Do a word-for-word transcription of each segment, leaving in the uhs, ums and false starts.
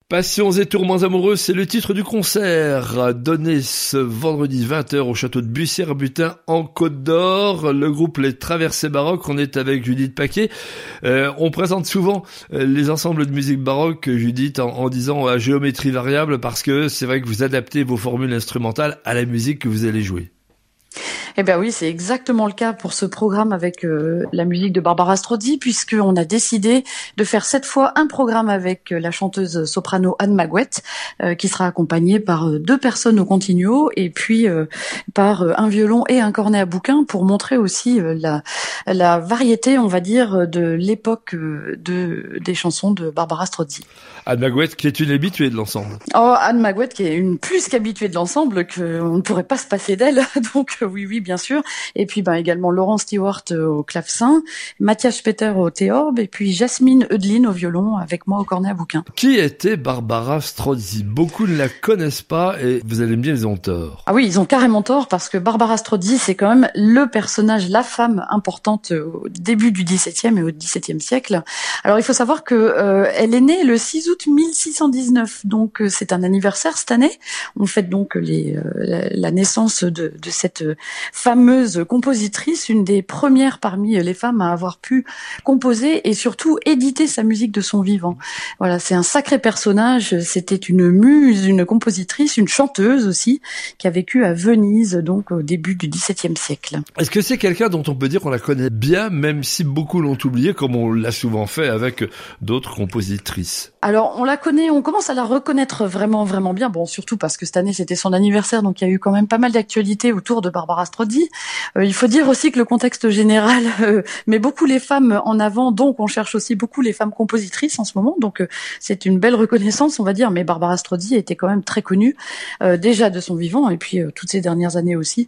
Passions et tourments amoureux, c'est le titre du concert donné ce vendredi vingt heures au château de Bussière-Butin en Côte d'Or. Le groupe Les Traversées Baroques, on est avec Judith Paquet. Euh, on présente souvent les ensembles de musique baroque, Judith, en, en disant à géométrie variable, parce que c'est vrai que vous adaptez vos formules instrumentales à la musique que vous allez jouer. Eh bien oui, c'est exactement le cas pour ce programme avec euh, la musique de Barbara Strozzi, puisqu'on a décidé de faire cette fois un programme avec euh, la chanteuse soprano Anne Magouette, euh, qui sera accompagnée par euh, deux personnes au continuo, et puis euh, par euh, un violon et un cornet à bouquin, pour montrer aussi euh, la, la variété, on va dire, de l'époque euh, de, des chansons de Barbara Strozzi. Anne Magouette, qui est une habituée de l'ensemble. Oh, Anne Magouette, qui est une plus qu'habituée de l'ensemble, qu'on ne pourrait pas se passer d'elle, donc euh, oui, oui, bien sûr. Et puis ben, également Laurent Stewart au clavecin, Mathias Peter au théorbe, et puis Jasmine Eudlin au violon, avec moi au cornet à bouquin. Qui était Barbara Strozzi? Beaucoup ne la connaissent pas, et vous allez me dire, ils ont tort. Ah oui, ils ont carrément tort, parce que Barbara Strozzi, c'est quand même le personnage, la femme importante au début du dix-septième et au dix-septième siècle. Alors il faut savoir que euh, elle est née le six août mille six cent dix-neuf, donc euh, c'est un anniversaire cette année. On fête donc les, euh, la, la naissance de, de cette fameuse compositrice, une des premières parmi les femmes à avoir pu composer et surtout éditer sa musique de son vivant. Voilà, c'est un sacré personnage. C'était une muse, une compositrice, une chanteuse aussi, qui a vécu à Venise, donc au début du dix-septième siècle. Est-ce que c'est quelqu'un dont on peut dire qu'on la connaît bien, même si beaucoup l'ont oublié, comme on l'a souvent fait avec d'autres compositrices? Alors, on la connaît, on commence à la reconnaître vraiment, vraiment bien. Bon, surtout parce que cette année, c'était son anniversaire, donc il y a eu quand même pas mal d'actualités autour de Barbara Strozzi. Euh, il faut dire aussi que le contexte général euh, met beaucoup les femmes en avant, donc on cherche aussi beaucoup les femmes compositrices en ce moment. Donc, euh, c'est une belle reconnaissance, on va dire. Mais Barbara Strozzi était quand même très connue, euh, déjà de son vivant, et puis euh, toutes ces dernières années aussi,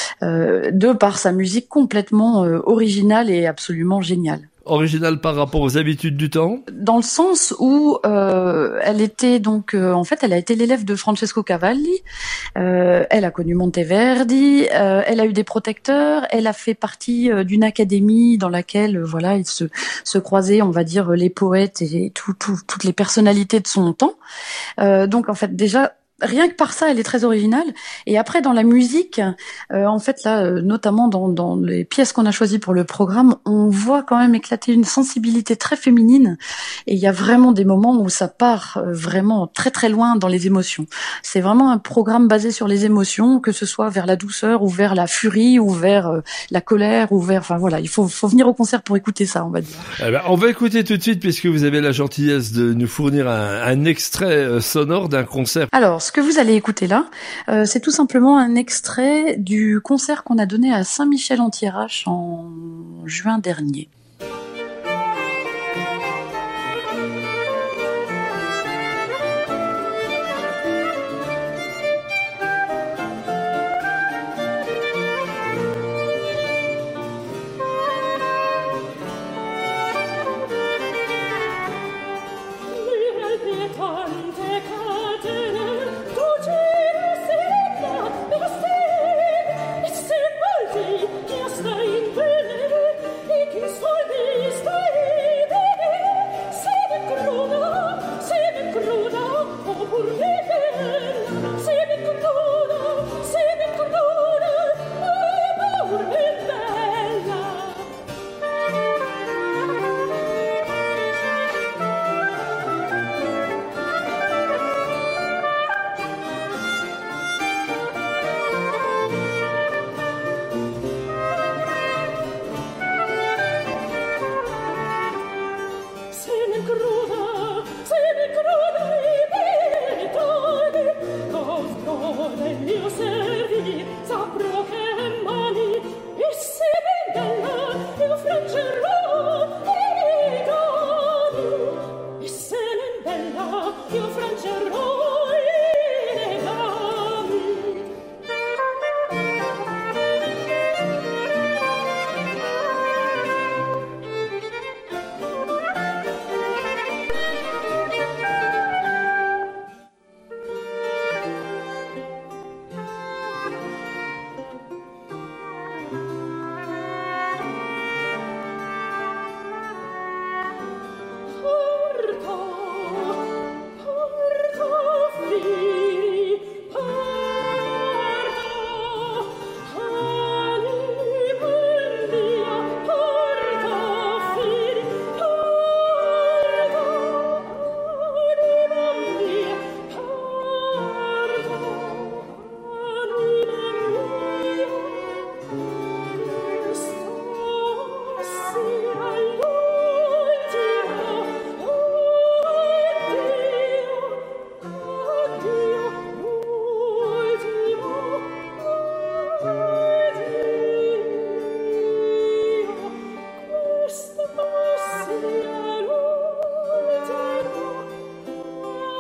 euh, de par sa musique complètement euh, originale et absolument géniale. Original par rapport aux habitudes du temps? Dans le sens où euh, elle était donc euh, en fait elle a été l'élève de Francesco Cavalli, euh, elle a connu Monteverdi, euh, elle a eu des protecteurs, elle a fait partie euh, d'une académie dans laquelle euh, voilà ils se se croisaient, on va dire, les poètes et tout, tout, toutes les personnalités de son temps. Euh, donc en fait déjà rien que par ça, elle est très originale. Et après, dans la musique, euh, en fait, là, euh, notamment dans, dans les pièces qu'on a choisies pour le programme, on voit quand même éclater une sensibilité très féminine. Et il y a vraiment des moments où ça part euh, vraiment très très loin dans les émotions. C'est vraiment un programme basé sur les émotions, que ce soit vers la douceur ou vers la furie ou vers euh, la colère ou vers... Enfin voilà, il faut, faut venir au concert pour écouter ça, on va dire. Eh ben, on va écouter tout de suite, puisque vous avez la gentillesse de nous fournir un, un extrait sonore d'un concert. Alors, ce que vous allez écouter là, euh, c'est tout simplement un extrait du concert qu'on a donné à Saint-Michel-en-Thiérache en juin dernier.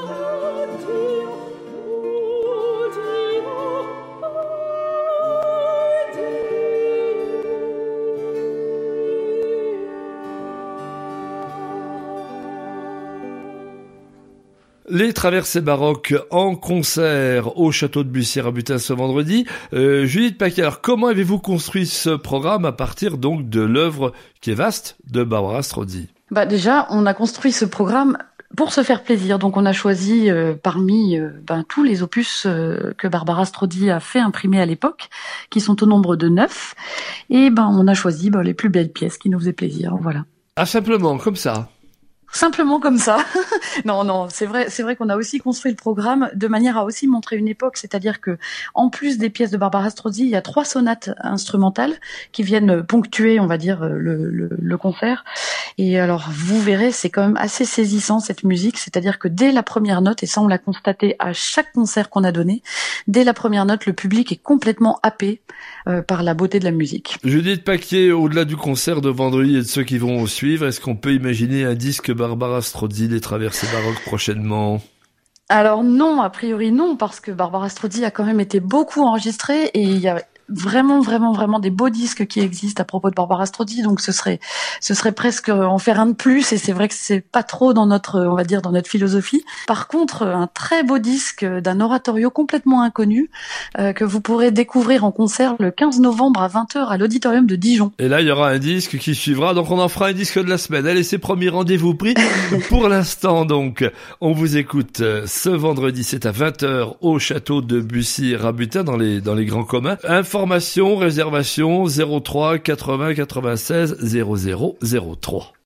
Les traversées baroques en concert au château de Bussière-Rabutin ce vendredi. Euh, Judith Paquet, alors comment avez-vous construit ce programme à partir donc de l'œuvre qui est vaste de Barbara Strozzi? Bah déjà, on a construit ce programme pour se faire plaisir. Donc on a choisi euh, parmi euh, ben, tous les opus euh, que Barbara Strozzi a fait imprimer à l'époque, qui sont au nombre de neuf, et ben on a choisi ben, les plus belles pièces qui nous faisaient plaisir. Voilà. Ah, simplement, comme ça? Simplement comme ça. non, non, c'est vrai, c'est vrai qu'on a aussi construit le programme de manière à aussi montrer une époque, c'est-à-dire que, en plus des pièces de Barbara Strozzi, il y a trois sonates instrumentales qui viennent ponctuer, on va dire, le, le, le concert. Et alors, vous verrez, c'est quand même assez saisissant, cette musique, c'est-à-dire que dès la première note, et ça on l'a constaté à chaque concert qu'on a donné, dès la première note, le public est complètement happé euh, par la beauté de la musique. Judith Paquet, au-delà du concert de vendredi et de ceux qui vont suivre, est-ce qu'on peut imaginer un disque Barbara Strozzi des traversées baroques prochainement? Alors non, a priori non, parce que Barbara Strozzi a quand même été beaucoup enregistrée et il y a vraiment, vraiment, vraiment des beaux disques qui existent à propos de Barbara Strozzi, donc ce serait, ce serait presque en faire un de plus, et c'est vrai que c'est pas trop dans notre, on va dire, dans notre philosophie. Par contre, un très beau disque d'un oratorio complètement inconnu, euh, que vous pourrez découvrir en concert le quinze novembre à vingt heures à l'auditorium de Dijon. Et là, il y aura un disque qui suivra, donc on en fera un disque de la semaine. Allez, c'est premier rendez-vous pris. Pour l'instant, donc, on vous écoute ce vendredi, c'est à vingt heures au château de Bussy-Rabutin dans les, dans les grands communs. Information, réservation, zéro trois quatre-vingts quatre-vingt-seize zéro zéro zéro trois.